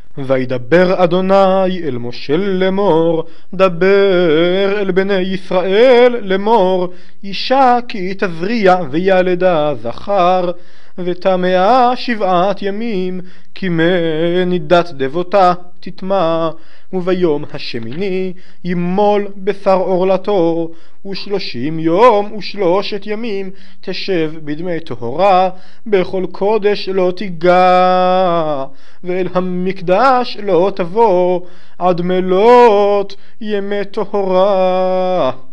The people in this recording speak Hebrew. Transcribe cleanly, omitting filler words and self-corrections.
וידבר אדוני אל משה לאמור, דבר אל בני ישראל לאמור, אישה כי תזריע וילדה זכר, וטמאה 7 ימים, כי מנידת דבותה תטמא, וביום השמיני ימול בשר עורלתו, 30 יום ו3 ימים תשב בדמי טהרה, בכל קודש לא תיגע, ואל המקדש לא תבוא, עד מלאת ימי טהרה.